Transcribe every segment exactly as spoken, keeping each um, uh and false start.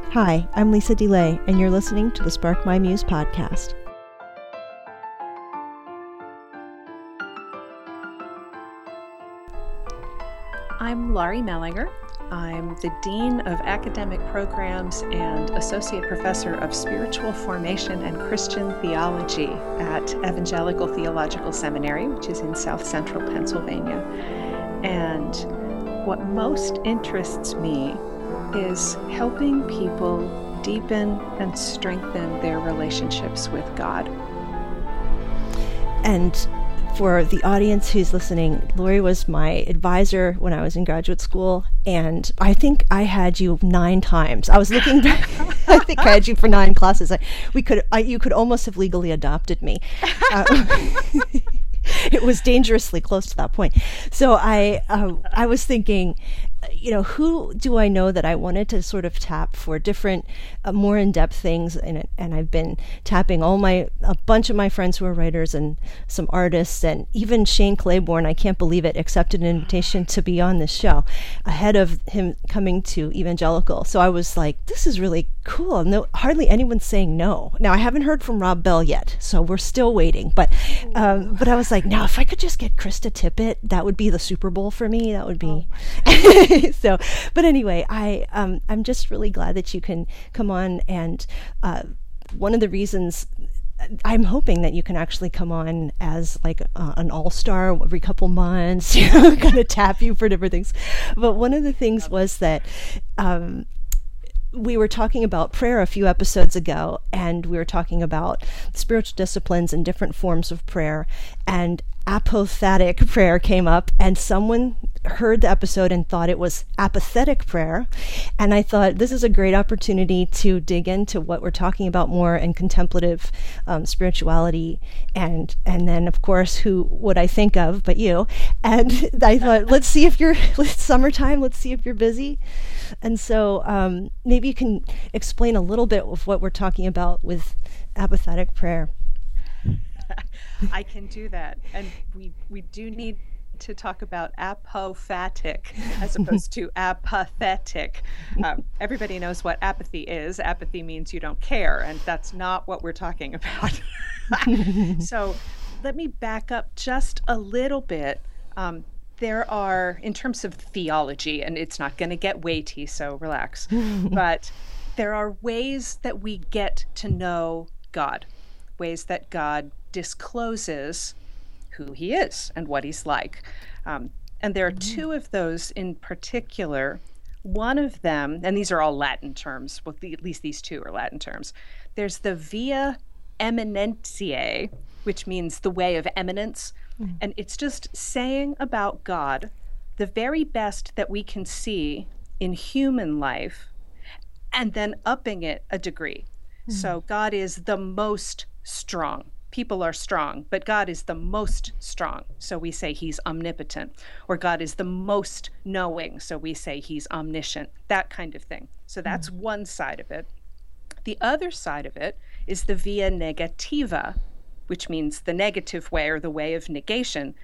Hi, I'm Lisa DeLay, and you're listening to the Spark My Muse podcast. I'm Laurie Mellinger. I'm the Dean of Academic Programs and Associate Professor of Spiritual Formation and Christian Theology at Evangelical Theological Seminary, which is in South Central Pennsylvania. And what most interests me is helping people deepen and strengthen their relationships with God. And for the audience who's listening, Laurie was my advisor when I was in graduate school, and I think I had you nine times. I was looking back. I think I had you for nine classes. I, we could, I, you could almost have legally adopted me. Uh, it was dangerously close to that point. So I, uh, I was thinking, you know, who do I know that I wanted to sort of tap for different, uh, more in-depth things? And and I've been tapping all my, a bunch of my friends who are writers and some artists, and even Shane Claiborne, I can't believe it, accepted an invitation to be on this show ahead of him coming to Evangelical. So I was like, this is really cool. No, hardly anyone's saying no. Now I haven't heard from Rob Bell yet, so we're still waiting. But um, but I was like, now if I could just get Krista Tippett, that would be the Super Bowl for me. That would be. Oh so, but anyway, I um, I'm just really glad that you can come on, and uh, one of the reasons I'm hoping that you can actually come on as like uh, an all-star every couple months, you know, kind of tap you for different things. But one of the things was that um, we were talking about prayer a few episodes ago, and we were talking about spiritual disciplines and different forms of prayer, and apophatic prayer came up, and someone heard the episode and thought it was apathetic prayer. And I thought this is a great opportunity to dig into what we're talking about more in contemplative um, spirituality. And and then, of course, who would I think of but you? And I thought, let's see if you're, it's summertime, let's see if you're busy. And so um, maybe you can explain a little bit of what we're talking about with apathetic prayer. I can do that. And we, we do need to talk about apophatic as opposed to apathetic. Um, everybody knows what apathy is. Apathy means you don't care, and that's not what we're talking about. So let me back up just a little bit. Um, there are, in terms of theology, and it's not going to get weighty, so relax, but there are ways that we get to know God, ways that God discloses who he is and what he's like. Um, and there are two of those in particular. One of them, and these are all Latin terms, well, the, at least these two are Latin terms. There's the via eminentiae, which means the way of eminence. Mm. And it's just saying about God the very best that we can see in human life, and then upping it a degree. Mm. So God is the most strong. People are strong, but God is the most strong. So we say he's omnipotent. Or God is the most knowing. So we say he's omniscient. That kind of thing. So that's mm. one side of it. The other side of it is the via negativa, which means the negative way, or the way of negation,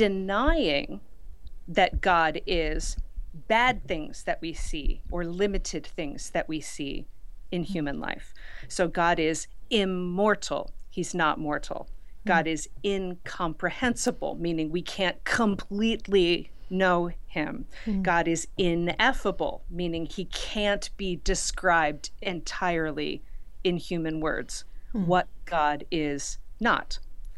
denying that God is bad things that we see or limited things that we see in human life. So God is immortal. He's not mortal. God is incomprehensible, meaning we can't completely know him. Mm. God is ineffable, meaning he can't be described entirely in human words. Mm. What God is not.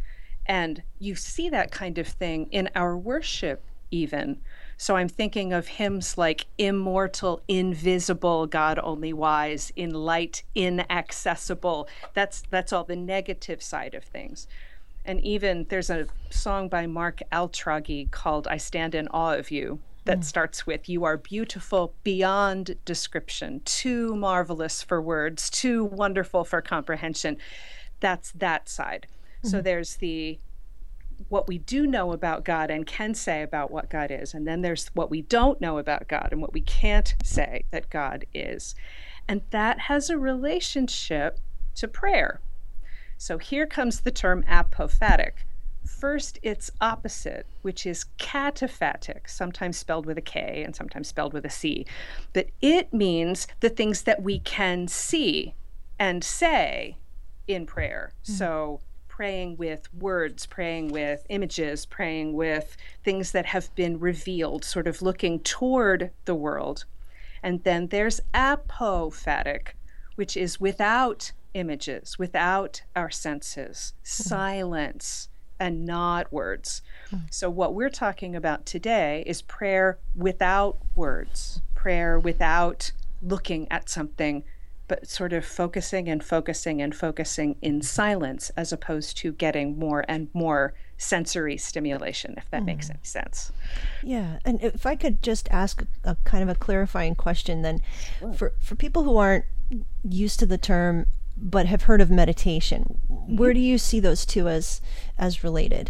And you see that kind of thing in our worship even. So I'm thinking of hymns like immortal, invisible, God only wise, in light, inaccessible. That's that's all the negative side of things. And even there's a song by Mark Altroggi called I Stand in Awe of You that mm. starts with, you are beautiful beyond description, too marvelous for words, too wonderful for comprehension. That's that side. Mm. So there's the what we do know about God and can say about what God is. And then there's what we don't know about God and what we can't say that God is. And that has a relationship to prayer. So here comes the term apophatic. first its opposite, which is kataphatic, sometimes spelled with a K and sometimes spelled with a C. But it means the things that we can see and say in prayer. Mm. So praying with words, praying with images, praying with things that have been revealed, sort of looking toward the world. And then there's apophatic, which is without images, without our senses, mm. silence, and not words. Mm. So what we're talking about today is prayer without words, prayer without looking at something, but sort of focusing and focusing and focusing in silence, as opposed to getting more and more sensory stimulation, if that mm. makes any sense. Yeah, and if I could just ask a, a kind of a clarifying question then, sure. for, for people who aren't used to the term but have heard of meditation, mm-hmm. where do you see those two as as related?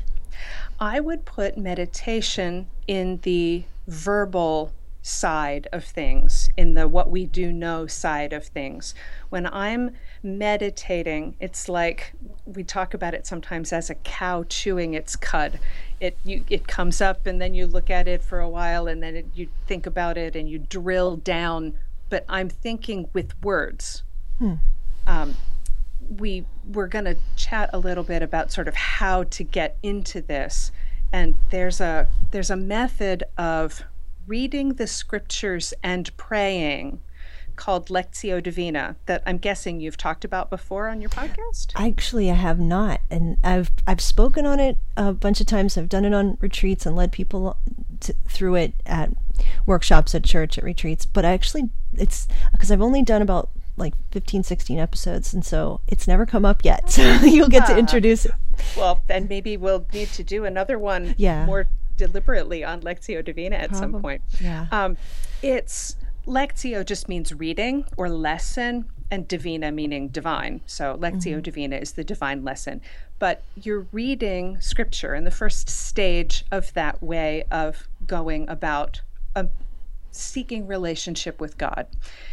I would put meditation in the verbal side of things, in the what we do know side of things. When I'm meditating, it's like we talk about it sometimes as a cow chewing its cud. It you, it comes up and then you look at it for a while and then it, you think about it and you drill down, but I'm thinking with words. Hmm. Um, we we're going to chat a little bit about sort of how to get into this, and there's a there's a method of reading the scriptures and praying called Lectio Divina that I'm guessing you've talked about before on your podcast. Actually, I have not, and I've I've spoken on it a bunch of times. I've done it on retreats and led people to, through it at workshops at church, at retreats. But I actually, it's because I've only done about like fifteen, sixteen episodes, and so it's never come up yet. So you'll get to introduce it. Well, then maybe we'll need to do another one yeah. more deliberately on Lectio Divina at Probably. some point. Yeah. Um, it's Lectio just means reading or lesson, and Divina meaning divine. So Lectio mm-hmm. Divina is the divine lesson. But you're reading scripture, and the first stage of that way of going about a seeking relationship with God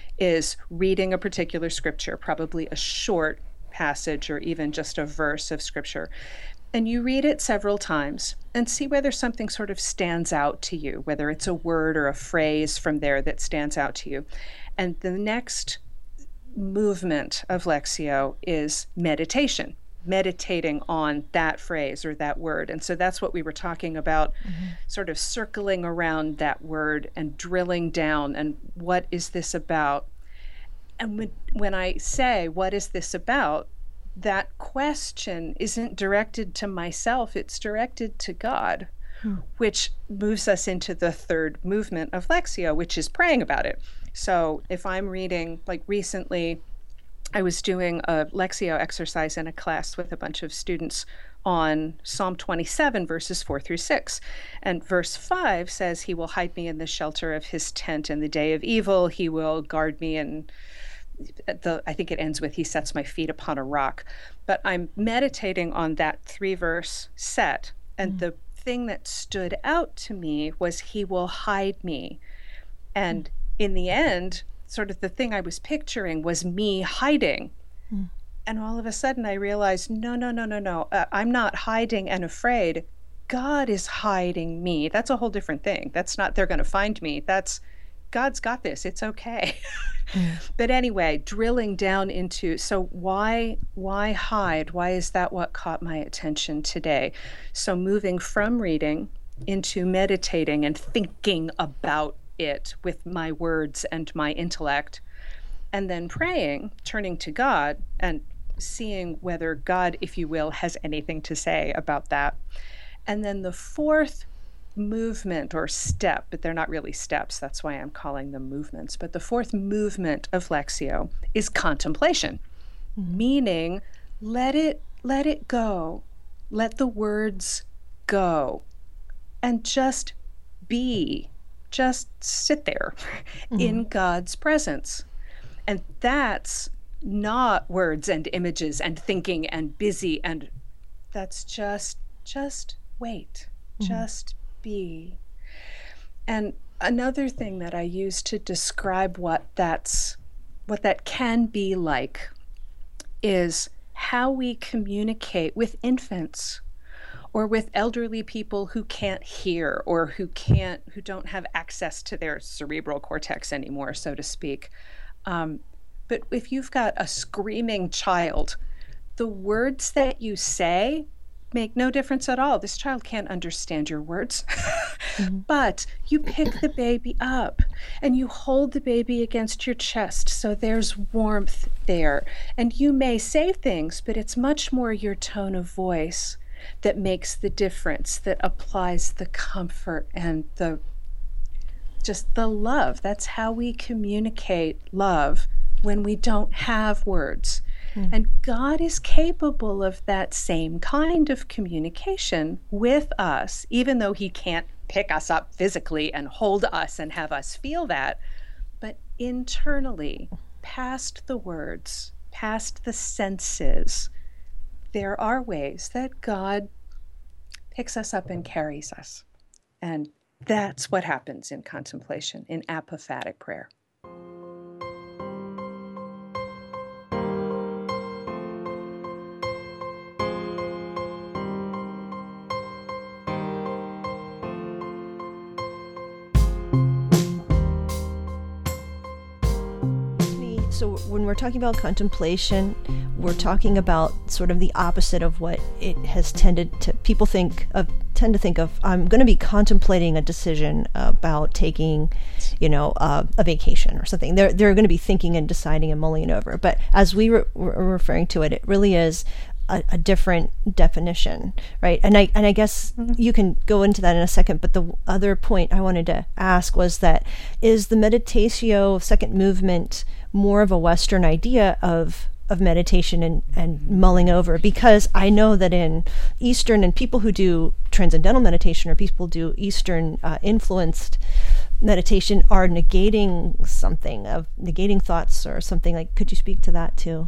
is reading a particular scripture, probably a short passage or even just a verse of scripture. And you read it several times and see whether something sort of stands out to you, whether it's a word or a phrase from there that stands out to you. And the next movement of Lectio is meditation, meditating on that phrase or that word. And so that's what we were talking about, mm-hmm. sort of circling around that word and drilling down. And what is this about? And when, when I say, what is this about? That question isn't directed to myself, it's directed to God, hmm. which moves us into the third movement of Lectio, which is praying about it. So if I'm reading, like recently, I was doing a Lectio exercise in a class with a bunch of students on Psalm twenty-seven, verses four through six. And verse five says, he will hide me in the shelter of his tent in the day of evil. He will guard me in The, I think it ends with, he sets my feet upon a rock. But I'm meditating on that three-verse set. And mm. the thing that stood out to me was, he will hide me. And mm. in the end, sort of the thing I was picturing was me hiding. Mm. And all of a sudden I realized, no, no, no, no, no. Uh, I'm not hiding and afraid. God is hiding me. That's a whole different thing. That's not, they're going to find me. That's, God's got this. It's okay. Mm. But anyway, drilling down into, so why why hide? Why is that what caught my attention today? So moving from reading into meditating and thinking about it with my words and my intellect, and then praying, turning to God and seeing whether God, if you will, has anything to say about that. And then the fourth movement or step, but they're not really steps, that's why I'm calling them movements, but the fourth movement of Lectio is contemplation, mm-hmm. meaning let it let it go, let the words go, and just be, just sit there mm-hmm. in God's presence. And that's not words and images and thinking and busy, and that's just just wait, mm-hmm. just be. And another thing that I use to describe what that's what that can be like is how we communicate with infants or with elderly people who can't hear or who can't, who don't have access to their cerebral cortex anymore, so to speak. Um, but if you've got a screaming child, the words that you say make no difference at all. This child can't understand your words. Mm-hmm. But you pick the baby up and you hold the baby against your chest, so there's warmth there. And you may say things, but it's much more your tone of voice that makes the difference, that applies the comfort and the just the love. That's how we communicate love when we don't have words. Mm. And God is capable of that same kind of communication with us, even though he can't pick us up physically and hold us and have us feel that. But internally, past the words, past the senses, there are ways that God picks us up and carries us. And that's what happens in contemplation, in apophatic prayer. So when we're talking about contemplation, we're talking about sort of the opposite of what it has tended to, people think of, tend to think of, I'm going to be contemplating a decision about taking, you know, uh, a vacation or something. They're, they're going to be thinking and deciding and mulling over. But as we were, were referring to it, it really is a, a different definition, right? And I and I guess you can go into that in a second, but the other point I wanted to ask was that, is the meditatio second movement more of a Western idea of of meditation and, and mulling over? Because I know that in Eastern, and people who do transcendental meditation or people who do Eastern uh, influenced meditation are negating something, of negating thoughts or something. Like, could you speak to that too?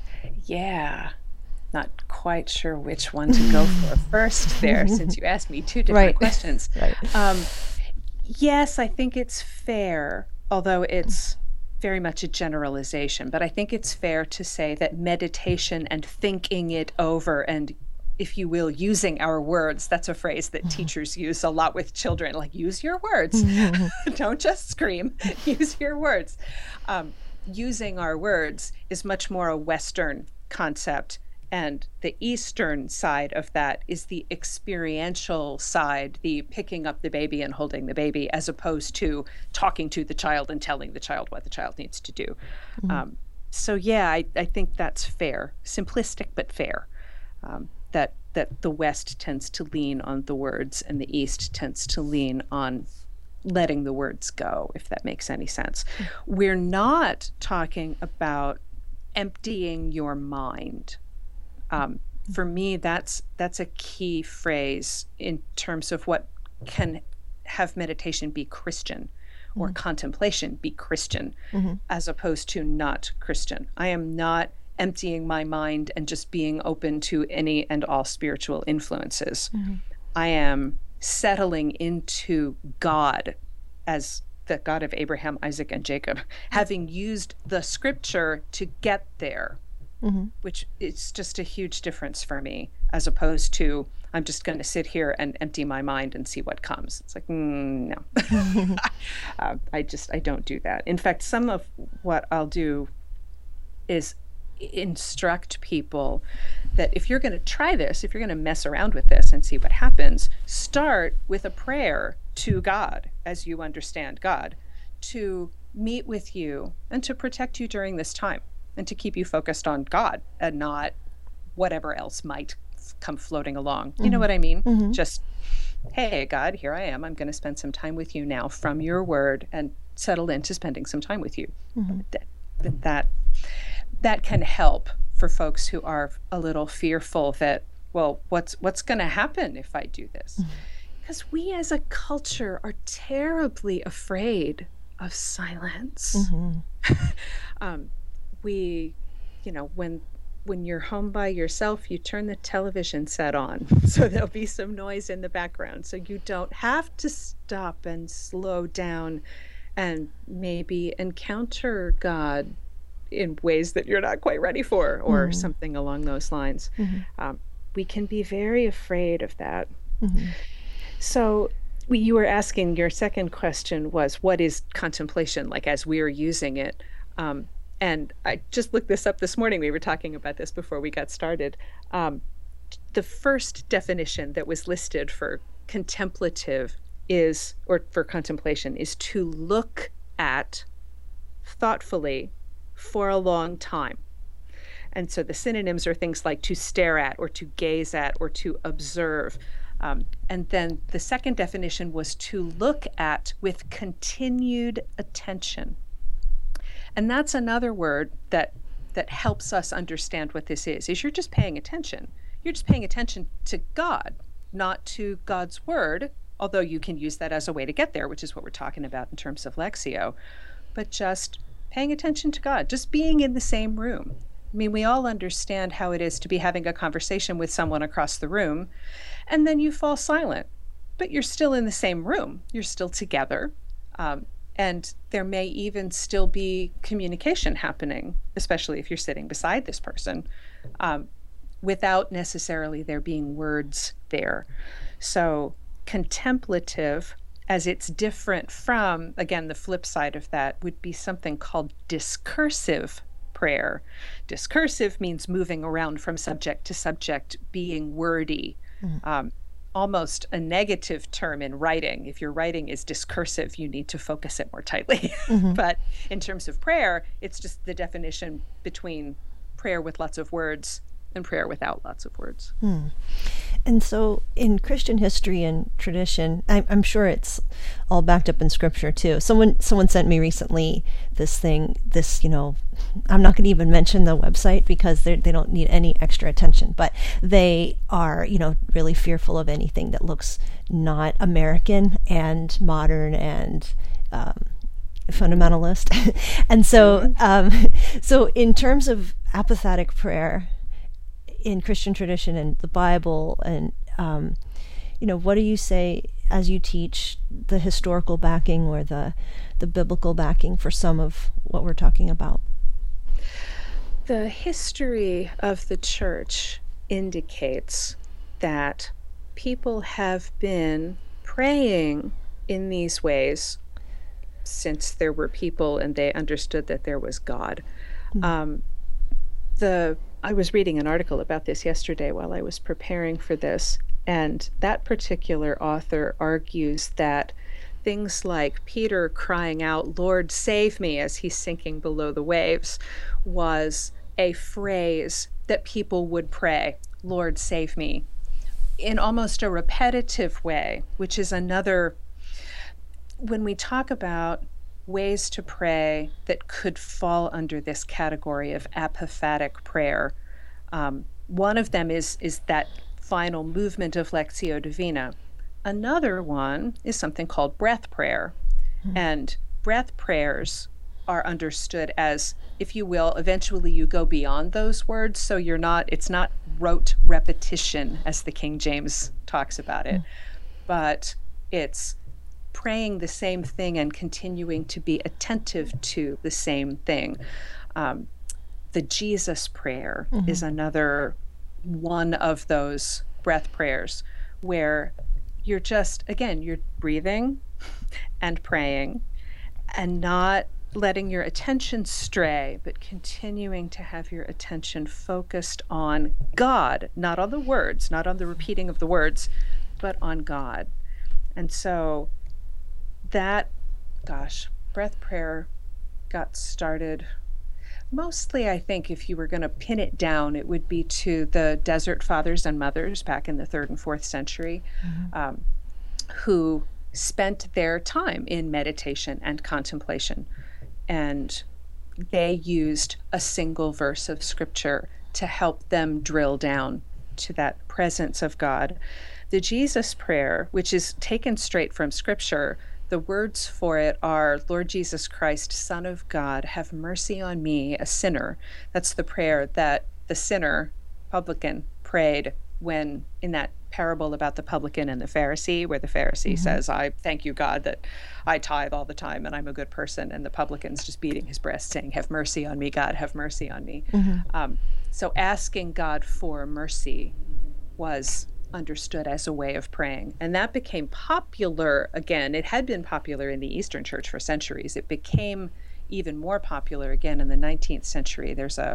Yeah. Not quite sure which one to go for first there, since you asked me two different right. questions. Right. Um, yes, I think it's fair, although it's very much a generalization, but I think it's fair to say that meditation and thinking it over and, if you will, using our words, that's a phrase that teachers use a lot with children, like, use your words. Don't just scream, use your words. Um, using our words is much more a Western concept. And the Eastern side of that is the experiential side, the picking up the baby and holding the baby, as opposed to talking to the child and telling the child what the child needs to do. Mm-hmm. Um, so yeah, I, I think that's fair, simplistic but fair. Um, that that the West tends to lean on the words and the East tends to lean on letting the words go, if that makes any sense. Mm-hmm. We're not talking about emptying your mind. Um, for me, that's that's a key phrase in terms of what can have meditation be Christian or mm-hmm. contemplation be Christian, mm-hmm. as opposed to not Christian. I am not emptying my mind and just being open to any and all spiritual influences. Mm-hmm. I am settling into God as the God of Abraham, Isaac, and Jacob, having used the scripture to get there. Mm-hmm. Which is just a huge difference for me, as opposed to, I'm just going to sit here and empty my mind and see what comes. It's like, mm, no, uh, I just, I don't do that. In fact, some of what I'll do is instruct people that if you're going to try this, if you're going to mess around with this and see what happens, start with a prayer to God, as you understand God, to meet with you and to protect you during this time, and to keep you focused on God and not whatever else might f- come floating along. Mm-hmm. You know what I mean? Mm-hmm. Just, hey, God, here I am. I'm going to spend some time with you now from your word, and settle into spending some time with you. Mm-hmm. That, that, that can help for folks who are a little fearful that, well, what's, what's going to happen if I do this? Mm-hmm. Because we as a culture are terribly afraid of silence. Mm-hmm. um, We, you know, when when you're home by yourself, you turn the television set on, so there'll be some noise in the background, so you don't have to stop and slow down and maybe encounter God in ways that you're not quite ready for, or mm-hmm. something along those lines. Mm-hmm. Um, we can be very afraid of that. Mm-hmm. So we, you were asking, your second question was, what is contemplation like as we are using it? Um, and I just looked this up this morning. We were talking about this before we got started. Um, the first definition that was listed for contemplative is, or for contemplation, is to look at thoughtfully for a long time. And so the synonyms are things like to stare at, or to gaze at, or to observe. Um, and then the second definition was to look at with continued attention. And that's another word that that helps us understand what this is, is you're just paying attention. You're just paying attention to God, not to God's word, although you can use that as a way to get there, which is what we're talking about in terms of Lectio, but just paying attention to God, just being in the same room. I mean, we all understand how it is to be having a conversation with someone across the room, and then you fall silent, but you're still in the same room. You're still together, um, and there may even still be communication happening, especially if you're sitting beside this person, um, without necessarily there being words there. So contemplative, as it's different from, again, the flip side of that, would be something called discursive prayer. Discursive means moving around from subject to subject, being wordy, mm. um, almost a negative term in writing. If your writing is discursive, you need to focus it more tightly. Mm-hmm. But in terms of prayer, it's just the definition between prayer with lots of words and prayer without lots of words. Hmm. And so in Christian history and tradition, I, I'm sure it's all backed up in scripture too. Someone someone sent me recently this thing, this, you know, I'm not going to even mention the website because they they don't need any extra attention, but they are, you know, really fearful of anything that looks not American and modern and um, fundamentalist. And so, um, so in terms of apathetic prayer, in Christian tradition and the Bible, and um, you know, what do you say as you teach the historical backing or the the biblical backing for some of what we're talking about? The history of the church indicates that people have been praying in these ways since there were people and they understood that there was God. Mm-hmm. Um, the I was reading an article about this yesterday while I was preparing for this, and that particular author argues that things like Peter crying out, "Lord, save me," as he's sinking below the waves, was a phrase that people would pray, "Lord, save me," in almost a repetitive way, which is another, when we talk about ways to pray that could fall under this category of apophatic prayer. Um, one of them is is that final movement of Lectio Divina. Another one is something called breath prayer. Mm-hmm. And breath prayers are understood as, if you will, eventually you go beyond those words, so you're not, it's not rote repetition as the King James talks about it, mm-hmm. but it's praying the same thing and continuing to be attentive to the same thing. Um, the Jesus prayer mm-hmm. is another one of those breath prayers where you're just, again, you're breathing and praying and not letting your attention stray, but continuing to have your attention focused on God, not on the words, not on the repeating of the words, but on God. And so that, gosh, breath prayer got started mostly, I think, if you were going to pin it down, it would be to the Desert Fathers and Mothers back in the third and fourth century, mm-hmm. um, who spent their time in meditation and contemplation. And they used a single verse of scripture to help them drill down to that presence of God. The Jesus prayer, which is taken straight from scripture, the words for it are, "Lord Jesus Christ, Son of God, have mercy on me, a sinner." That's the prayer that the sinner, publican, prayed when, in that parable about the publican and the Pharisee, where the Pharisee mm-hmm. says, "I thank you, God, that I tithe all the time and I'm a good person." And the publican's just beating his breast saying, "Have mercy on me, God, have mercy on me." Mm-hmm. Um, so asking God for mercy was understood as a way of praying. And that became popular again. It had been popular in the Eastern Church for centuries. It became even more popular again in the nineteenth century. There's a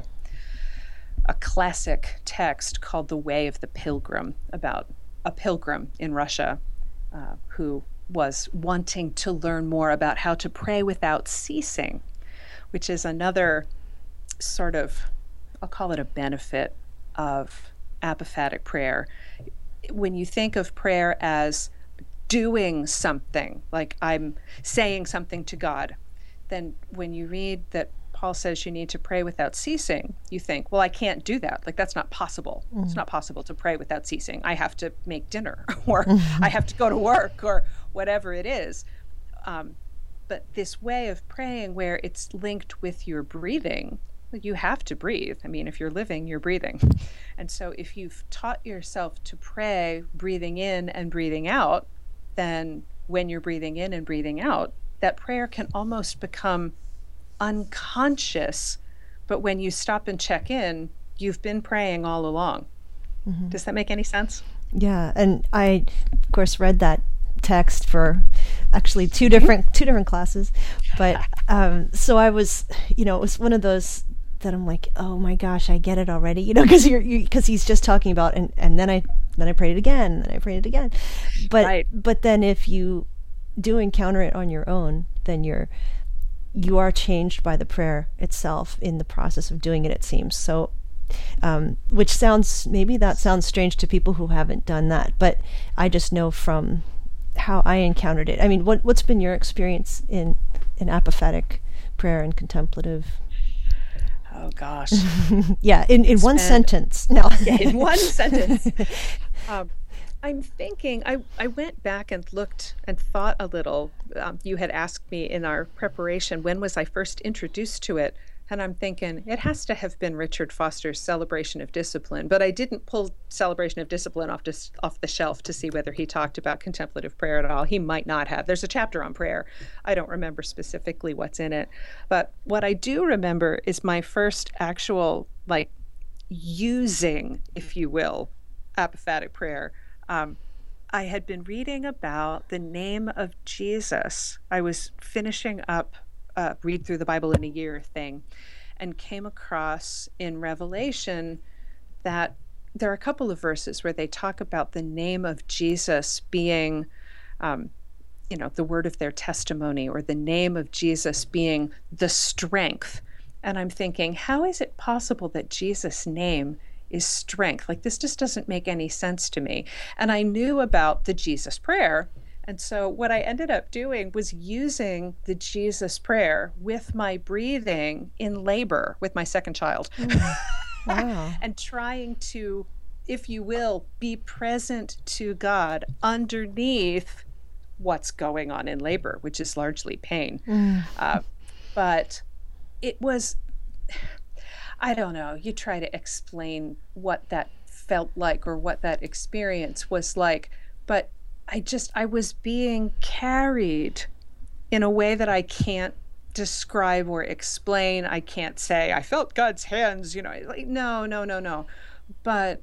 a classic text called The Way of the Pilgrim, about a pilgrim in Russia uh, who was wanting to learn more about how to pray without ceasing, which is another sort of, I'll call it a benefit of apophatic prayer. When you think of prayer as doing something, like I'm saying something to God, then when you read that Paul says you need to pray without ceasing, you think, well, I can't do that. Like, that's not possible. Mm. It's not possible to pray without ceasing. I have to make dinner, or mm-hmm. I have to go to work, or whatever it is. Um, but this way of praying where it's linked with your breathing, you have to breathe. I mean, if you're living, you're breathing. And so if you've taught yourself to pray breathing in and breathing out, then when you're breathing in and breathing out, that prayer can almost become unconscious, but when you stop and check in, you've been praying all along. Mm-hmm. Does that make any sense? Yeah, and I, of course, read that text for actually two different two different classes, but um, so I was, you know, it was one of those that I'm like, oh my gosh, I get it already, you know, because you're because you, he's just talking about, and and then I then I prayed it again, and then I prayed it again, but right. but then if you do encounter it on your own, then you're you are changed by the prayer itself in the process of doing it, it seems. So, um, which sounds, maybe that sounds strange to people who haven't done that, but I just know from how I encountered it. I mean, what, what's been your experience in, in apophatic prayer and contemplative? Oh, gosh. yeah, in, in one sentence. No. yeah, in one sentence. Um, I'm thinking, I, I went back and looked and thought a little. Um, you had asked me in our preparation, when was I first introduced to it? And I'm thinking, it has to have been Richard Foster's Celebration of Discipline. But I didn't pull Celebration of Discipline off, to, off the shelf to see whether he talked about contemplative prayer at all. He might not have. There's a chapter on prayer. I don't remember specifically what's in it. But what I do remember is my first actual, like, using, if you will, apophatic prayer. Um, I had been reading about the name of Jesus. I was finishing up uh, Read Through the Bible in a Year thing, and came across in Revelation that there are a couple of verses where they talk about the name of Jesus being, um, you know, the word of their testimony, or the name of Jesus being the strength. And I'm thinking, how is it possible that Jesus' name is strength? Like, this just doesn't make any sense to me. And I knew about the Jesus prayer. And so what I ended up doing was using the Jesus prayer with my breathing in labor with my second child. Mm. Wow. And trying to, if you will, be present to God underneath what's going on in labor, which is largely pain. Mm. Uh, but it was, I don't know, you try to explain what that felt like or what that experience was like, but I just, I was being carried in a way that I can't describe or explain. I can't say, I felt God's hands, you know, like, no, no, no, no. But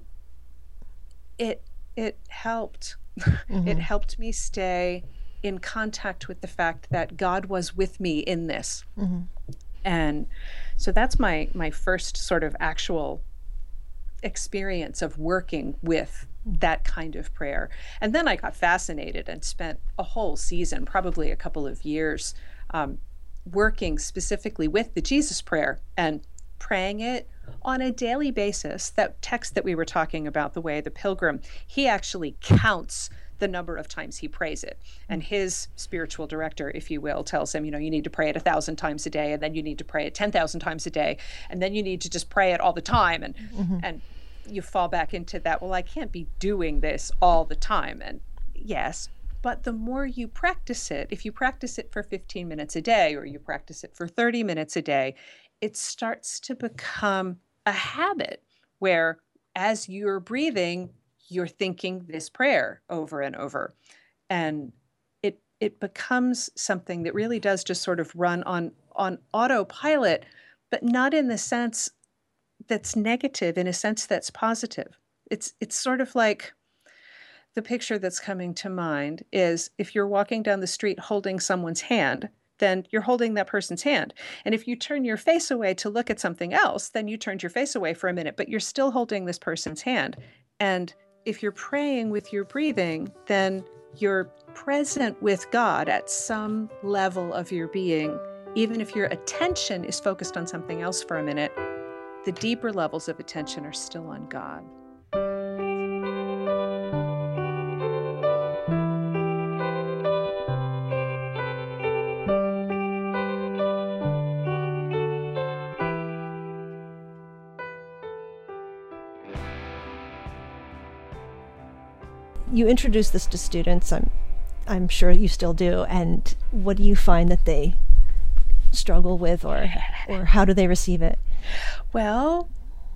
it, it helped. Mm-hmm. It helped me stay in contact with the fact that God was with me in this. Mm-hmm. And so that's my, my first sort of actual experience of working with that kind of prayer. And then I got fascinated and spent a whole season, probably a couple of years, um, working specifically with the Jesus prayer and praying it on a daily basis. That text that we were talking about, The Way of the Pilgrim, he actually counts the number of times he prays it. And his spiritual director, if you will, tells him, you know, you need to pray it a thousand times a day, and then you need to pray it ten thousand times a day, and then you need to just pray it all the time. And mm-hmm. and you fall back into that, well, I can't be doing this all the time. And yes, but the more you practice it, if you practice it for fifteen minutes a day, or you practice it for thirty minutes a day, it starts to become a habit where as you're breathing, you're thinking this prayer over and over. And it it becomes something that really does just sort of run on, on autopilot, but not in the sense that's negative, in a sense that's positive. it's it's sort of like the picture that's coming to mind is if you're walking down the street holding someone's hand, then you're holding that person's hand. And if you turn your face away to look at something else, then you turned your face away for a minute, but you're still holding this person's hand. And if you're praying with your breathing, then you're present with God at some level of your being. Even if your attention is focused on something else for a minute, the deeper levels of attention are still on God. You introduce this to students, I'm I'm sure you still do, and what do you find that they struggle with, or or how do they receive it? Well,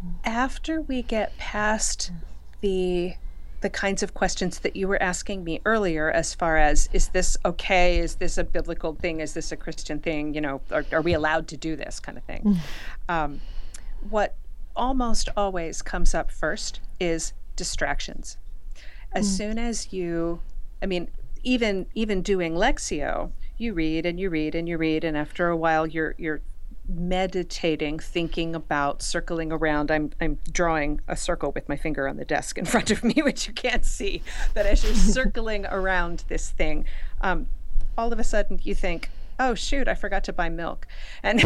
after we get past the the kinds of questions that you were asking me earlier, as far as, is this okay? Is this a biblical thing? Is this a Christian thing? You know, are, are we allowed to do this kind of thing? Mm. Um, what almost always comes up first is distractions. As mm. soon as you, I mean, even even doing Lectio, you read and you read and you read, and after a while you're you're meditating, thinking about, circling around. I'm I'm drawing a circle with my finger on the desk in front of me, which you can't see. But as you're circling around this thing, um, all of a sudden you think, oh shoot, I forgot to buy milk. And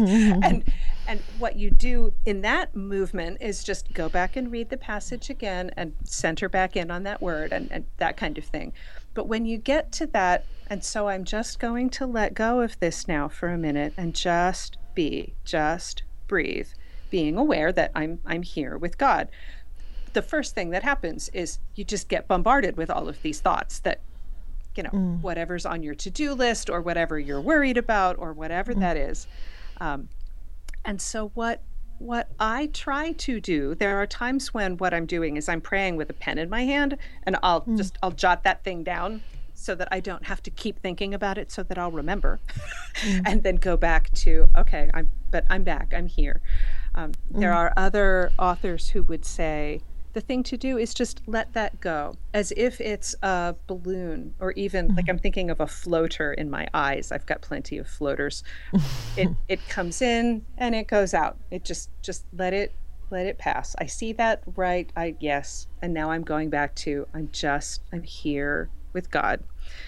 and and what you do in that movement is just go back and read the passage again and center back in on that word and, and that kind of thing. But when you get to that, and so I'm just going to let go of this now for a minute and just be, just breathe, being aware that I'm I'm here with God. The first thing that happens is you just get bombarded with all of these thoughts that, you know, mm. whatever's on your to-do list or whatever you're worried about or whatever mm. that is. Um, and so what what I try to do, there are times when what I'm doing is I'm praying with a pen in my hand, and I'll mm. just, I'll jot that thing down so that I don't have to keep thinking about it, so that I'll remember mm. and then go back to, okay, I'm, but I'm back, I'm here. Um, mm. There are other authors who would say, the thing to do is just let that go, as if it's a balloon, or even mm-hmm. like I'm thinking of a floater in my eyes. I've got plenty of floaters. it it comes in and it goes out. It just just let it let it pass. I see that, right? I yes, and now I'm going back to I'm just I'm here with God.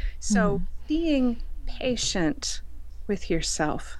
So mm-hmm. being patient with yourself.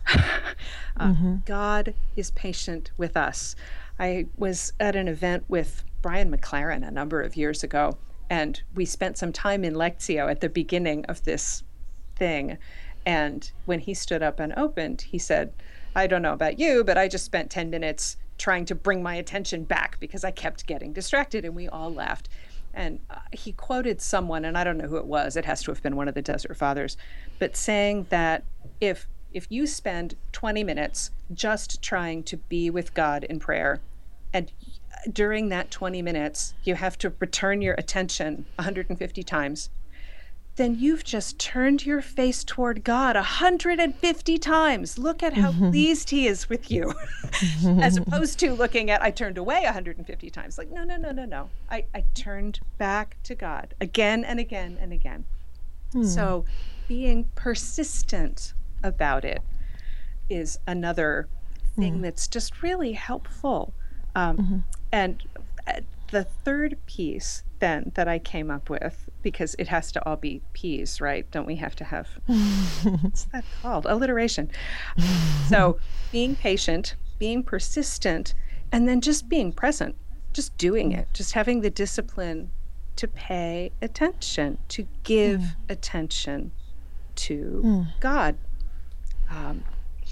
uh, mm-hmm. God is patient with us. I was at an event with Brian McLaren a number of years ago, and we spent some time in Lectio at the beginning of this thing. And when he stood up and opened, he said, I don't know about you, but I just spent ten minutes trying to bring my attention back because I kept getting distracted. And we all laughed. And uh, he quoted someone, and I don't know who it was, it has to have been one of the Desert Fathers, but saying that if if you spend twenty minutes just trying to be with God in prayer, and during that twenty minutes, you have to return your attention one hundred fifty times, then you've just turned your face toward God one hundred fifty times. Look at how mm-hmm. pleased he is with you, as opposed to looking at, I turned away one hundred fifty times. Like, no, no, no, no, no. I, I turned back to God again and again and again. Hmm. So being persistent about it is another thing mm. that's just really helpful. Um, mm-hmm. And the third piece then that I came up with, because it has to all be P's, right? Don't we have to have, what's that called? Alliteration. So being patient, being persistent, and then just being present, just doing it, just having the discipline to pay attention, to give mm. attention to mm. God. Um,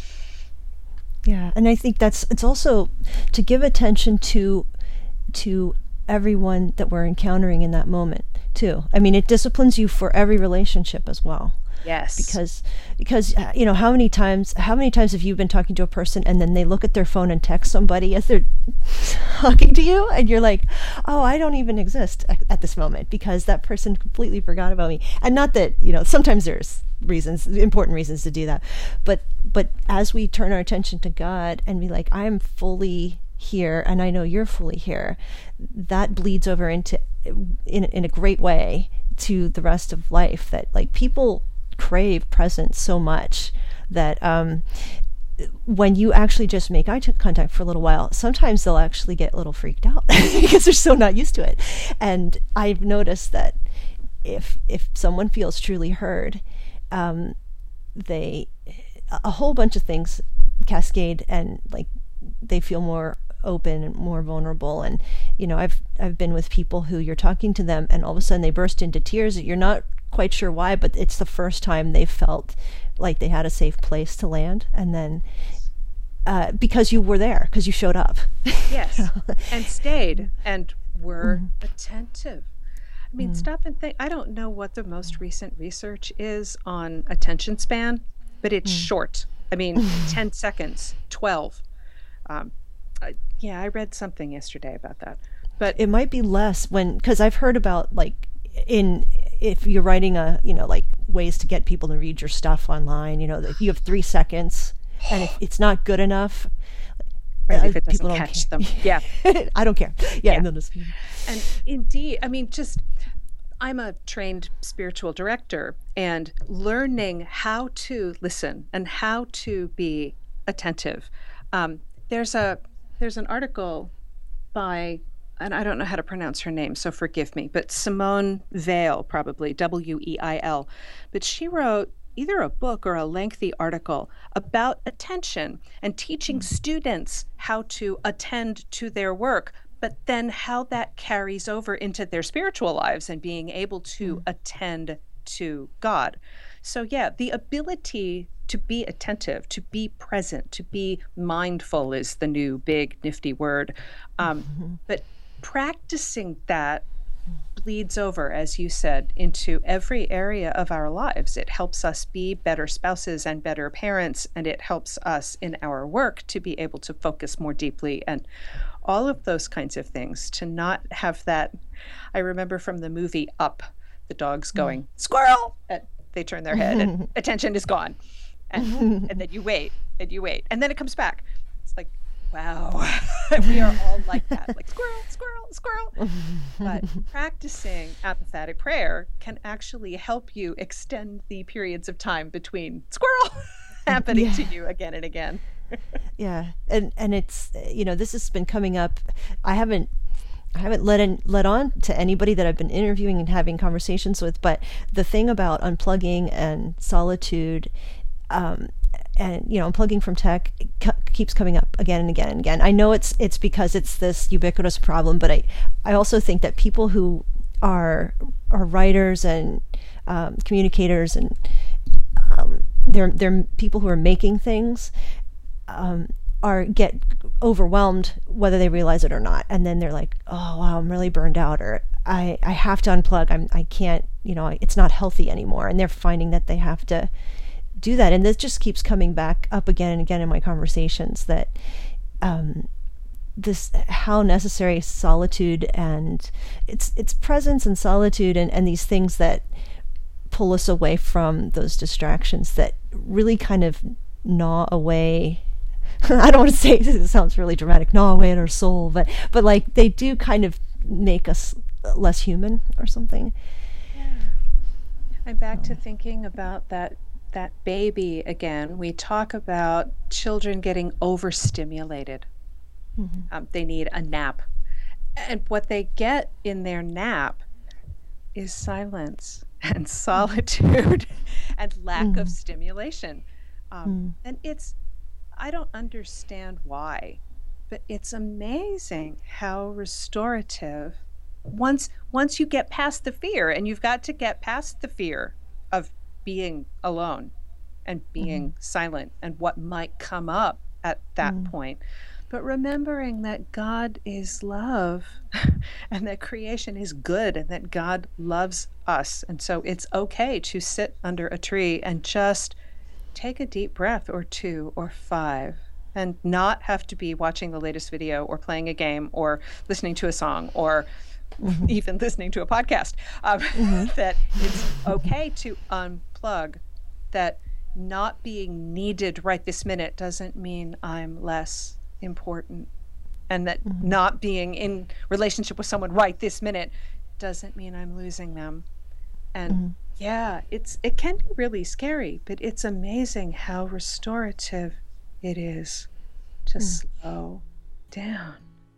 yeah, and I think that's, it's also to give attention to to everyone that we're encountering in that moment too. I mean, it disciplines you for every relationship as well. Yes. Because, because uh, you know, how many times, how many times have you been talking to a person and then they look at their phone and text somebody as they're talking to you, and you're like, oh, I don't even exist at, at this moment because that person completely forgot about me. And not that, you know, sometimes there's reasons, important reasons to do that. But, but as we turn our attention to God and be like, I am fully here, and I know you're fully here, that bleeds over into in in a great way to the rest of life. That like people crave presence so much that um, when you actually just make eye contact for a little while, sometimes they'll actually get a little freaked out because they're so not used to it. And I've noticed that if if someone feels truly heard, um, they a whole bunch of things cascade, and like they feel more open and more vulnerable. And you know, I've I've been with people who you're talking to them, and all of a sudden they burst into tears. You're not quite sure why, but it's the first time they felt like they had a safe place to land. And then uh, because you were there, because you showed up. Yes, and stayed and were mm. attentive. I mean, mm. stop and think. I don't know what the most recent research is on attention span, but it's mm. short. I mean, ten seconds, twelve. Um, uh, yeah, I read something yesterday about that. But it might be less when, because I've heard about like in, if you're writing a, you know, like ways to get people to read your stuff online, you know, that you have three seconds and if it's not good enough, right, if it doesn't catch them. Yeah. I don't care. Yeah. yeah. No, no, and indeed, I mean, just, I'm a trained spiritual director, and learning how to listen and how to be attentive. Um, there's a, there's an article by, and I don't know how to pronounce her name, so forgive me, but Simone Weil, probably, W E I L. But she wrote either a book or a lengthy article about attention and teaching students how to attend to their work, but then how that carries over into their spiritual lives and being able to mm. attend to God. So yeah, the ability to be attentive, to be present, to be mindful is the new big nifty word. Um, mm-hmm. But practicing that bleeds over, as you said, into every area of our lives. It helps us be better spouses and better parents, and it helps us in our work to be able to focus more deeply and all of those kinds of things, to not have that. I remember from the movie Up, the dogs going, mm. squirrel, and they turn their head and attention is gone. And, and then you wait and you wait, and then it comes back. It's like, wow, we are all like that, like squirrel, squirrel, squirrel. But practicing apophatic prayer can actually help you extend the periods of time between squirrel happening yeah. to you again and again. Yeah, and and it's, you know, this has been coming up. I haven't I haven't let in, let on to anybody that I've been interviewing and having conversations with, but the thing about unplugging and solitude, um, and you know, unplugging from tech c- keeps coming up again and again and again. I know it's it's because it's this ubiquitous problem, but I I also think that people who are are writers and um, communicators and um, they're they're people who are making things. Um, are get overwhelmed whether they realize it or not, and then they're like, oh wow, I'm really burned out, or I, I have to unplug, I'm I can't, you know, it's not healthy anymore, and they're finding that they have to do that. And this just keeps coming back up again and again in my conversations, that um, this, how necessary solitude and it's it's presence and solitude and, and these things that pull us away from those distractions that really kind of gnaw away. I don't want to say this, it sounds really dramatic, gnaw away at our soul, but but like they do kind of make us less human or something. Yeah. I'm back to thinking about that that baby again. We talk about children getting overstimulated. Mm-hmm. Um, they need a nap. And what they get in their nap is silence and solitude and lack mm. of stimulation. Um, mm. And it's, I don't understand why, but it's amazing how restorative, once once you get past the fear, and you've got to get past the fear of being alone and being mm-hmm. silent and what might come up at that mm. point. But remembering that God is love and that creation is good and that God loves us. And so it's okay to sit under a tree and just take a deep breath or two or five and not have to be watching the latest video or playing a game or listening to a song or mm-hmm. even listening to a podcast. Um, mm-hmm. That it's okay to unplug, that not being needed right this minute doesn't mean I'm less important. and that mm-hmm. not being in relationship with someone right this minute doesn't mean I'm losing them. And mm-hmm. yeah, it's it can be really scary, but it's amazing how restorative it is to mm. slow down.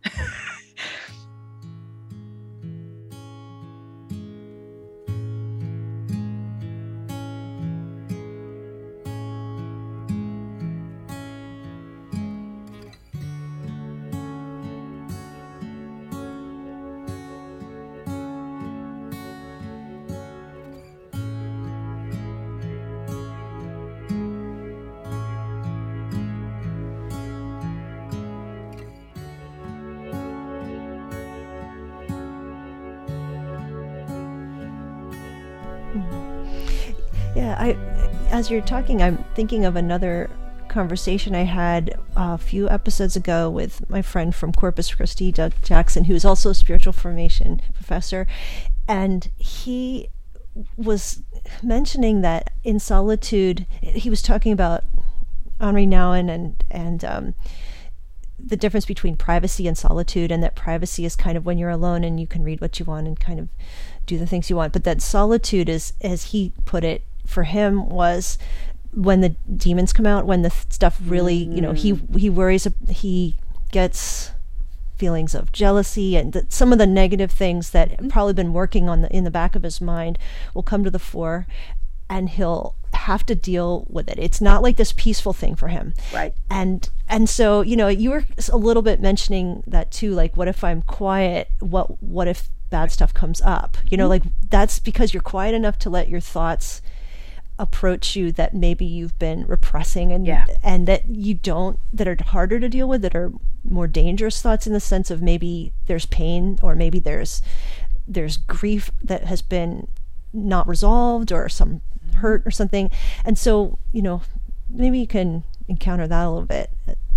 Yeah, I, as you're talking, I'm thinking of another conversation I had a few episodes ago with my friend from Corpus Christi, Doug Jackson, who is also a spiritual formation professor. And he was mentioning that in solitude, he was talking about Henri Nouwen and, and um, the difference between privacy and solitude, and that privacy is kind of when you're alone and you can read what you want and kind of do the things you want. But that solitude is, as he put it, for him was when the demons come out, when the stuff really, mm. you know, he he worries, he gets feelings of jealousy and the, some of the negative things that have probably been working on the in the back of his mind will come to the fore, and he'll have to deal with it. It's not like this peaceful thing for him. Right. And and so, you know, you were a little bit mentioning that too, like, what if I'm quiet? What what if bad stuff comes up? You know, mm-hmm. like that's because you're quiet enough to let your thoughts approach you that maybe you've been repressing, and yeah. and that you don't, that are harder to deal with, that are more dangerous thoughts, in the sense of maybe there's pain, or maybe there's there's grief that has been not resolved, or some hurt or something. And so, you know, maybe you can encounter that a little bit.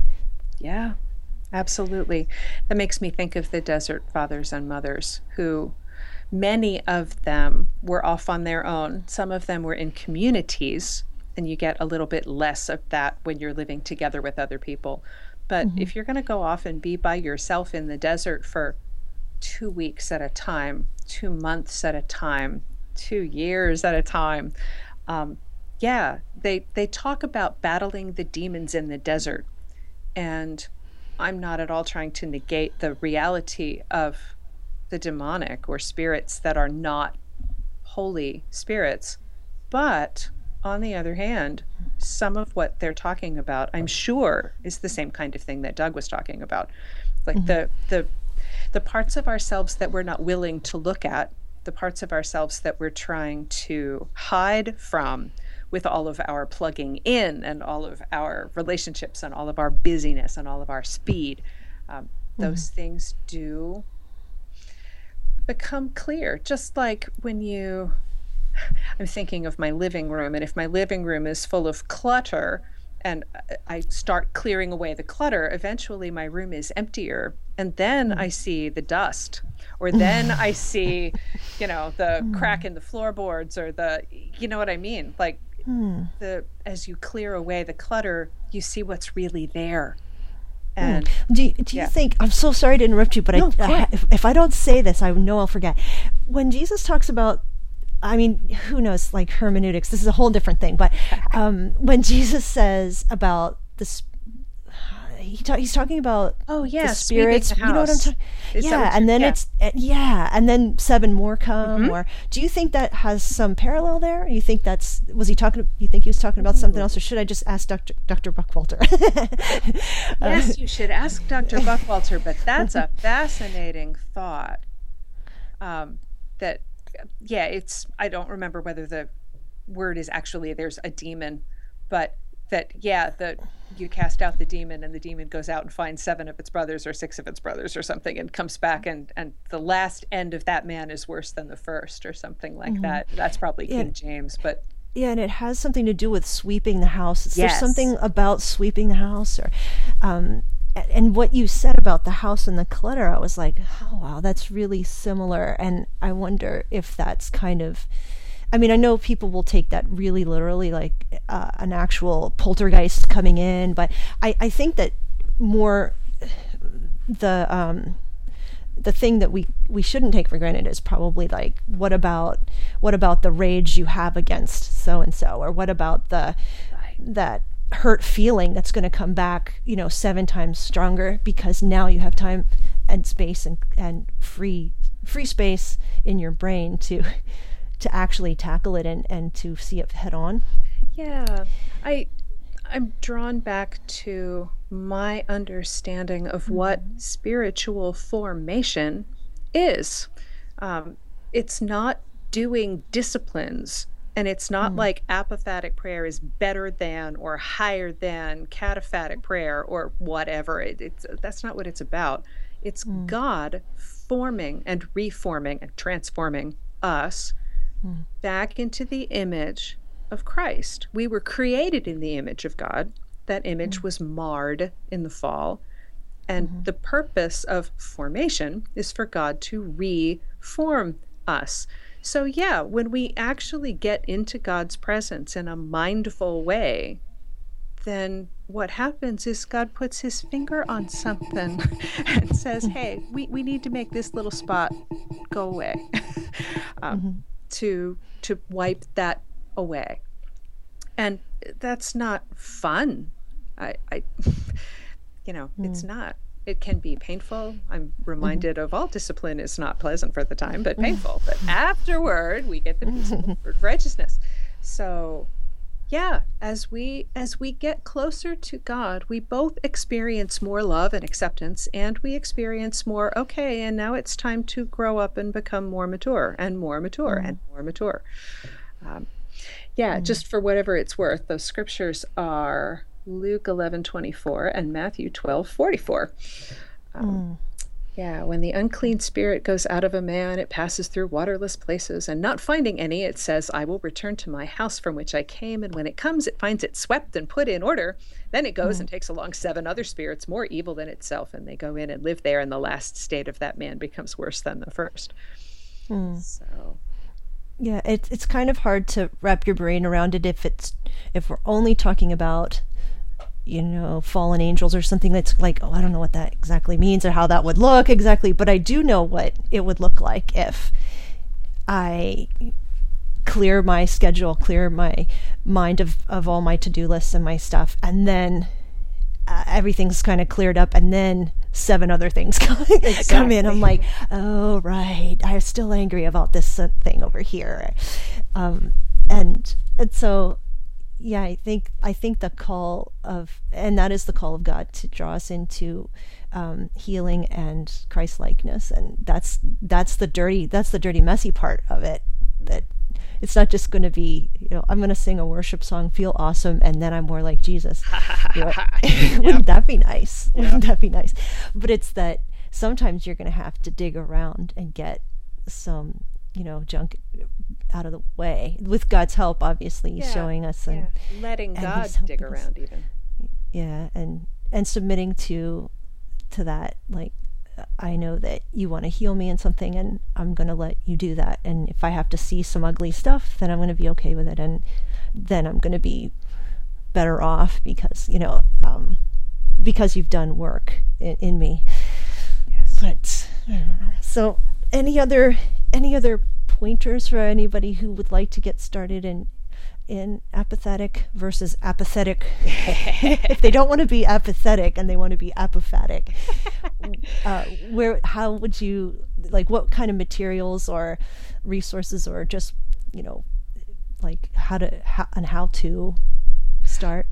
Yeah, absolutely. That makes me think of the Desert Fathers and Mothers, who many of them were off on their own. Some of them were in communities, and you get a little bit less of that when you're living together with other people. But mm-hmm. if you're going to go off and be by yourself in the desert for two weeks at a time, two months at a time, two years at a time, um, yeah, they they talk about battling the demons in the desert. And I'm not at all trying to negate the reality of the demonic or spirits that are not holy spirits. But on the other hand, some of what they're talking about, I'm sure, is the same kind of thing that Doug was talking about. Like mm-hmm. the the the parts of ourselves that we're not willing to look at, the parts of ourselves that we're trying to hide from with all of our plugging in and all of our relationships and all of our busyness and all of our speed. Um, mm-hmm. Those things do become clear. Just like when you, I'm thinking of my living room, and if my living room is full of clutter and I start clearing away the clutter, eventually my room is emptier. And then mm. I see the dust, or then I see, you know, the mm. crack in the floorboards, or the, you know what I mean? Like mm. the, as you clear away the clutter, you see what's really there. And do you, do you yeah. think, I'm so sorry to interrupt you, but no, I, I, if, if I don't say this, I know I'll forget. When Jesus talks about, I mean, who knows, like hermeneutics, this is a whole different thing, but um, when Jesus says about this, he ta- he's talking about oh yeah, the spirits, the you know what I'm talking? Yeah, and then yeah. it's uh, yeah, and then seven more come. Mm-hmm. Or do you think that has some parallel there? You think that's, was he talking? You think he was talking about something else, or should I just ask Doctor Doctor Buckwalter? Yes, uh, you should ask Doctor Buckwalter. But that's a fascinating thought. Um, that yeah, it's, I don't remember whether the word is actually there's a demon, but that yeah, the you cast out the demon, and the demon goes out and finds seven of its brothers or six of its brothers or something, and comes back, and and the last end of that man is worse than the first, or something like mm-hmm. that. That's probably King yeah. James, but yeah, and it has something to do with sweeping the house. Yes. There's something about sweeping the house, or um and what you said about the house and the clutter, I was like, oh wow, that's really similar. And I wonder if that's kind of, I mean, I know people will take that really literally, like uh, an actual poltergeist coming in, but I, I think that more the um, the thing that we we shouldn't take for granted is probably like, what about what about the rage you have against so and so, or what about the Right. that hurt feeling that's going to come back, you know, seven times stronger, because now you have time and space and and free free space in your brain to to actually tackle it and and to see it head on. Yeah, I I'm drawn back to my understanding of what spiritual formation is. Um, it's not doing disciplines, and it's not like apophatic prayer is better than or higher than cataphatic prayer or whatever. It, it's that's not what it's about. It's God forming and reforming and transforming us back into the image of Christ. We were created in the image of God. That image was marred in the fall. And the purpose of formation is for God to reform us. So, yeah, when we actually get into God's presence in a mindful way, then what happens is God puts his finger on something and says, hey, we, we need to make this little spot go away, um, mm-hmm. to to wipe that away. And that's not fun. I, I you know, mm. it's not. It can be painful. I'm reminded mm-hmm. of all discipline is not pleasant for the time, but painful. But afterward, we get the peace of righteousness. So, yeah, as we as we get closer to God, we both experience more love and acceptance, and we experience more, okay, and now it's time to grow up and become more mature and more mature mm. and more mature. Um, yeah, mm. just for whatever it's worth, those scriptures are Luke eleven twenty-four and Matthew twelve forty-four. Um, mm. Yeah, when the unclean spirit goes out of a man, it passes through waterless places, and not finding any, it says, I will return to my house from which I came. And when it comes, it finds it swept and put in order. Then it goes mm. and takes along seven other spirits more evil than itself, and they go in and live there, and the last state of that man becomes worse than the first. Mm. So... yeah, it's it's kind of hard to wrap your brain around it if it's if we're only talking about, you know, fallen angels or something that's like, oh, I don't know what that exactly means or how that would look exactly, but I do know what it would look like if I clear my schedule, clear my mind of, of all my to-do lists and my stuff, and then uh, everything's kind of cleared up, and then seven other things come, exactly. come in. I'm like, oh, right, I'm still angry about this thing over here. Um, and, and so... yeah, I think I think the call of, and that is the call of God to draw us into um, healing and Christ-likeness, and that's that's the dirty that's the dirty messy part of it. That it's not just going to be, you know, I'm going to sing a worship song, feel awesome, and then I'm more like Jesus. You know, wouldn't that be nice? Yep. Wouldn't that be nice? But it's that sometimes you're going to have to dig around and get some, you know, junk out of the way with God's help. Obviously, he's yeah, showing us and yeah. letting and God dig around us. Even yeah and and submitting to to that, like, I know that you want to heal me in something, and I'm going to let you do that, and if I have to see some ugly stuff, then I'm going to be okay with it, and then I'm going to be better off because, you know, um because you've done work in, in me. Yes. But I don't know. So any other any other pointers for anybody who would like to get started in in apathetic versus apathetic? If they don't want to be apathetic and they want to be apophatic, uh, where how would you, like, what kind of materials or resources, or just, you know, like how to how, and how to start?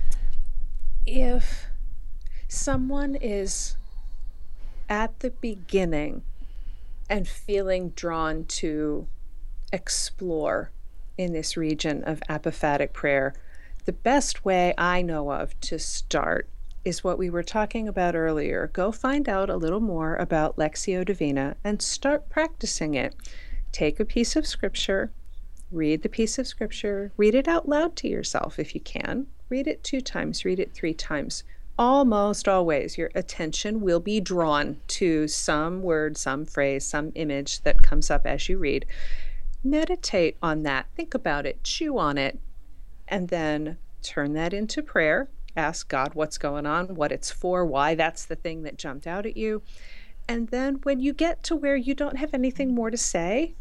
If someone is at the beginning and feeling drawn to explore in this region of apophatic prayer, the best way I know of to start is what we were talking about earlier. Go find out a little more about Lectio Divina and start practicing it. Take a piece of scripture, read the piece of scripture, read it out loud to yourself if you can. Read it two times, read it three times. Almost always your attention will be drawn to some word, some phrase, some image that comes up as you read. Meditate on that, think about it, chew on it, and then turn that into prayer Ask God what's going on, what it's for, why that's the thing that jumped out at you. And then when you get to where you don't have anything more to say,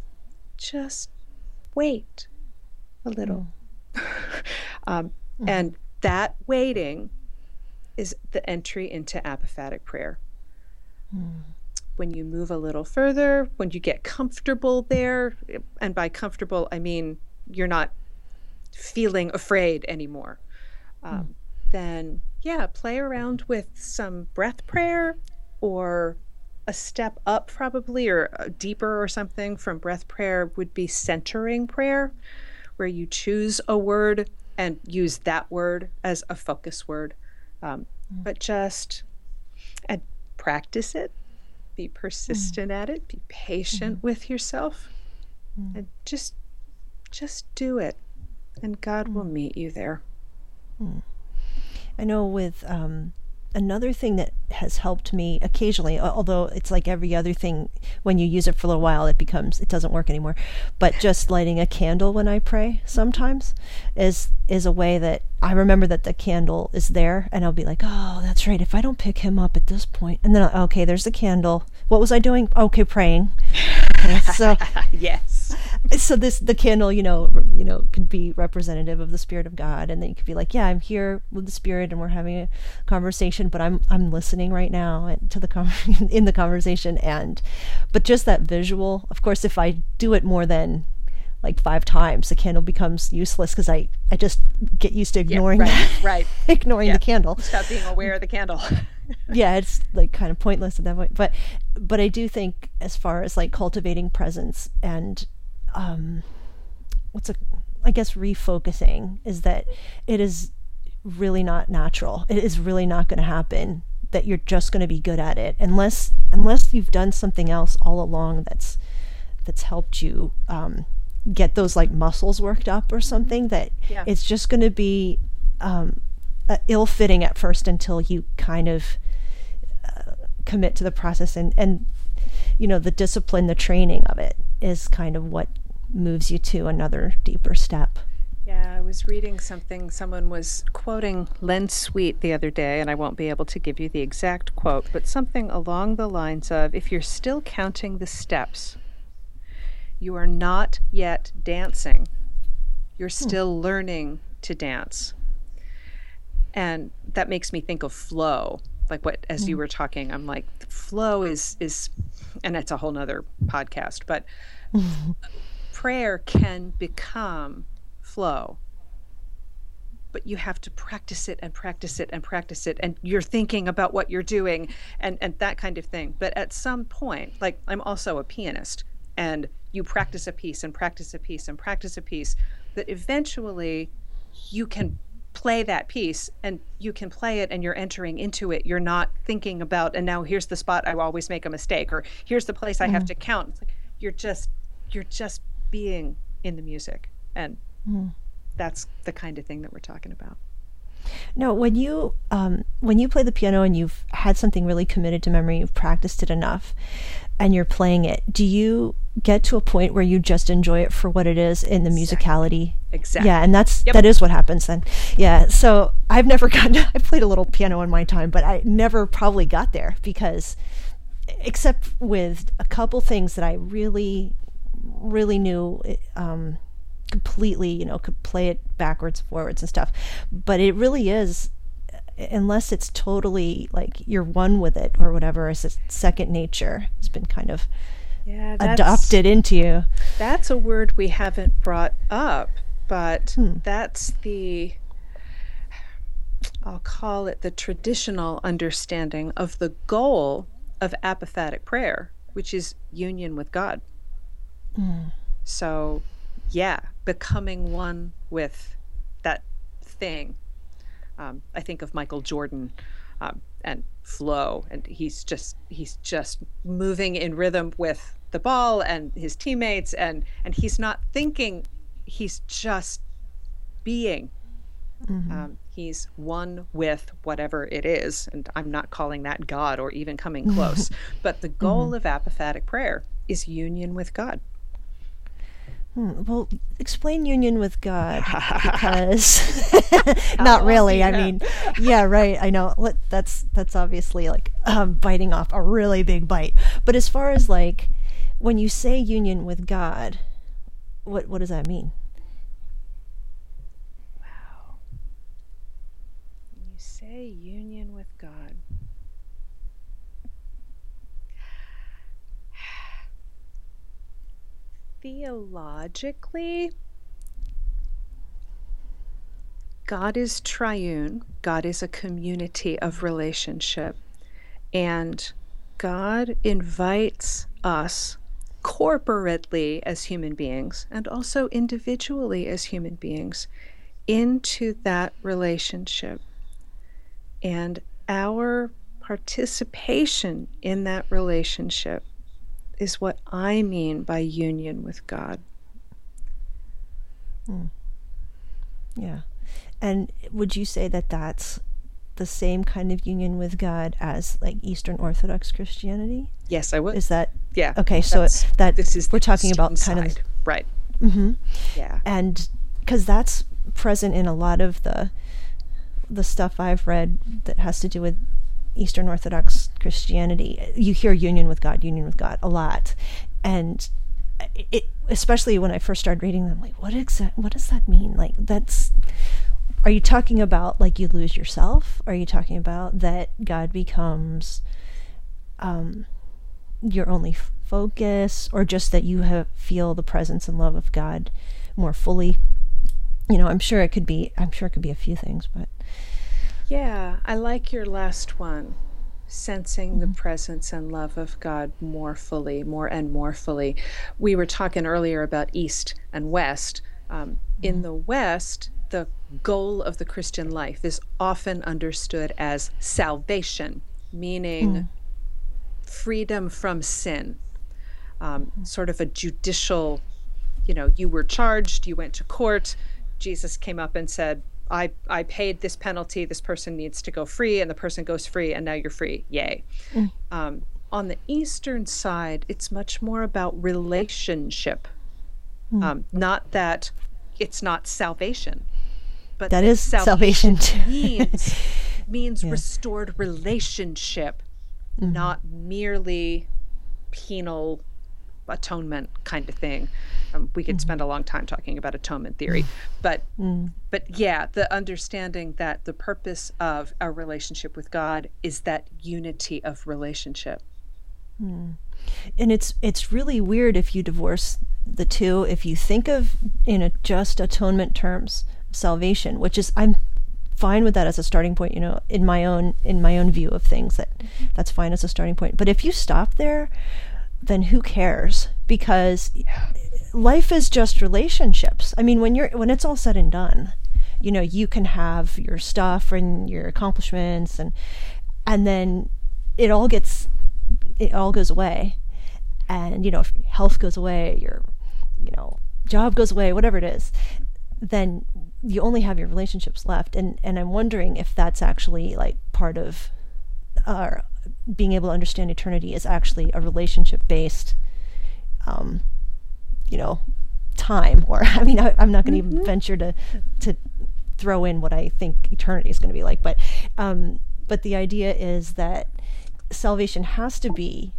just wait a little. Mm. um, mm-hmm. And that waiting is the entry into apophatic prayer. Mm. When you move a little further, when you get comfortable there, and by comfortable, I mean you're not feeling afraid anymore, um, mm. then yeah, play around with some breath prayer, or a step up probably, or deeper or something from breath prayer would be centering prayer, where you choose a word and use that word as a focus word. Um, mm. But just and practice it, be persistent mm. at it, be patient mm. with yourself, mm. and just just do it, and God mm. will meet you there. Mm. I know with um, another thing that has helped me occasionally, although it's like every other thing, when you use it for a little while, it becomes, it doesn't work anymore. But just lighting a candle when I pray sometimes is is a way that I remember that the candle is there, and I'll be like, oh, that's right. If I don't pick him up at this point, and then, okay, there's the candle. What was I doing? Okay, praying. Okay, so yes. So this, the candle, you know, you know, could be representative of the Spirit of God, and then you could be like, yeah, I'm here with the Spirit, and we're having a conversation, but I'm I'm listening right now to the con- in the conversation, and but just that visual. Of course, if I do it more than like five times, the candle becomes useless because I, I just get used to ignoring yeah, right, that, right. ignoring yeah. the candle. Stop being aware of the candle. Yeah, it's like kind of pointless at that point. But but I do think, as far as like cultivating presence and um, what's a I guess refocusing, is that it is really not natural. It is really not going to happen that you're just going to be good at it unless unless you've done something else all along that's that's helped you um, get those like muscles worked up or something, that yeah. it's just going to be um, uh, ill-fitting at first until you kind of uh, commit to the process, and, and you know, the discipline, the training of it is kind of what moves you to another deeper step. Yeah, I was reading something, someone was quoting Len Sweet the other day, and I won't be able to give you the exact quote, but something along the lines of, if you're still counting the steps, you are not yet dancing. You're still hmm. learning to dance. And that makes me think of flow. Like what, as hmm. you were talking, I'm like, flow is, is, and it's a whole nother podcast, but prayer can become flow. But you have to practice it and practice it and practice it. And you're thinking about what you're doing and, and that kind of thing. But at some point, like I'm also a pianist, and you practice a piece and practice a piece and practice a piece, that eventually you can play that piece, and you can play it and you're entering into it. You're not thinking about, and now here's the spot I always make a mistake, or here's the place I mm-hmm. have to count. It's like you're just you're just being in the music. And mm. that's the kind of thing that we're talking about. No, when you um, when you play the piano and you've had something really committed to memory, you've practiced it enough, and you're playing it, do you get to a point where you just enjoy it for what it is in the exactly. musicality? Exactly. Yeah, and that's yep. that is what happens then. Yeah, so I've never gotten, I played a little piano in my time, but I never probably got there, because except with a couple things that I really, really knew um, completely, you know, could play it backwards, forwards and stuff. But it really is, unless it's totally like you're one with it or whatever, as a second nature has been kind of yeah, adopted into you. That's a word we haven't brought up, but hmm. that's the, I'll call it the traditional understanding of the goal of apophatic prayer, which is union with God. Mm. So, yeah, becoming one with that thing. Um, I think of Michael Jordan um, and flow, and he's just he's just moving in rhythm with the ball and his teammates, and and he's not thinking, he's just being. Mm-hmm. Um, he's one with whatever it is, and I'm not calling that God or even coming close. But the goal mm-hmm. of apophatic prayer is union with God. Hmm, well, explain union with God, because not really. I mean, yeah, right. I know. Let, that's that's obviously like um, biting off a really big bite. But as far as like when you say union with God, what what does that mean? Wow. When you say union with God, theologically, God is triune. God is a community of relationship. And God invites us corporately as human beings and also individually as human beings into that relationship. And our participation in that relationship is what I mean by union with God. Hmm. Yeah. And would you say that that's the same kind of union with God as like Eastern Orthodox Christianity? Yes, I would. Is that yeah? Okay, so it, that this is we're talking about side. kind of right. Mm-hmm. Yeah, and because that's present in a lot of the the stuff I've read that has to do with Eastern Orthodox Christianity. You hear union with God, union with God a lot, and it, especially when I first started reading them, like, what exa- what does that mean? Like, that's, are you talking about like you lose yourself? Are you talking about that God becomes um, your only f- focus, or just that you have feel the presence and love of God more fully? You know, I'm sure it could be. I'm sure it could be a few things, but yeah, I like your last one. Sensing mm-hmm. the presence and love of God more fully, more and more fully. We were talking earlier about East and West. Um, mm-hmm. In the West, the goal of the Christian life is often understood as salvation, meaning mm-hmm. freedom from sin, um, mm-hmm. sort of a judicial, you know, you were charged, you went to court, Jesus came up and said, I, I paid this penalty, this person needs to go free, and the person goes free, and now you're free. Yay. Mm. Um, on the Eastern side, it's much more about relationship. Mm. Um, not that it's not salvation, but that, that is salvation, salvation means, means yeah. restored relationship, mm-hmm. not merely penal atonement kind of thing. Um, we could mm-hmm. spend a long time talking about atonement theory, but mm. but yeah, the understanding that the purpose of our relationship with God is that unity of relationship. Mm. And it's it's really weird if you divorce the two. If you think of in a just atonement terms, salvation, which is, I'm fine with that as a starting point. You know, in my own in my own view of things, that that's fine as a starting point. But if you stop there, then who cares? Because life is just relationships. I mean, when you're when it's all said and done, you know, you can have your stuff and your accomplishments, and and then it all gets it all goes away, and you know, if health goes away, your you know job goes away, whatever it is, then you only have your relationships left. And and I'm wondering if that's actually like part of our being able to understand eternity is actually a relationship-based, um, you know, time. Or I mean, I, I'm not going to mm-hmm. even venture to to throw in what I think eternity is going to be like. But um, but the idea is that salvation has to be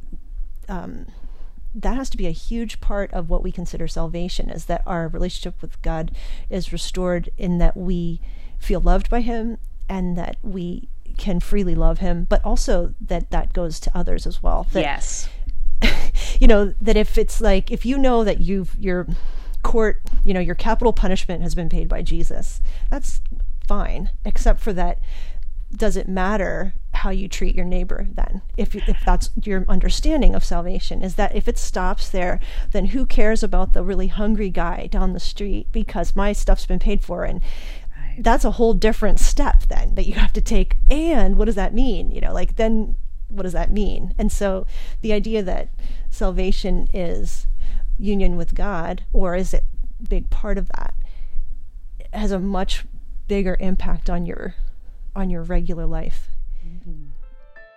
um, that has to be a huge part of what we consider salvation. Is that our relationship with God is restored in that we feel loved by Him, and that we can freely love Him, but also that that goes to others as well. That, yes. You know, that if it's like, if you know that you've, your court, you know, your capital punishment has been paid by Jesus, that's fine, except for that, does it matter how you treat your neighbor then? If if that's your understanding of salvation, is that if it stops there, then who cares about the really hungry guy down the street because my stuff's been paid for? And that's a whole different step then that you have to take. And what does that mean? You know, like, then what does that mean? And so the idea that salvation is union with God, or is it a big part of that, has a much bigger impact on your on your regular life. Mm-hmm.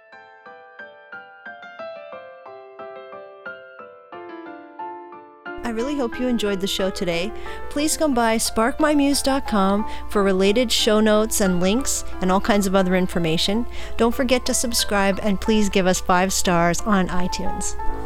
I really hope you enjoyed the show today. Please come by spark my muse dot com for related show notes and links and all kinds of other information. Don't forget to subscribe and please give us five stars on iTunes.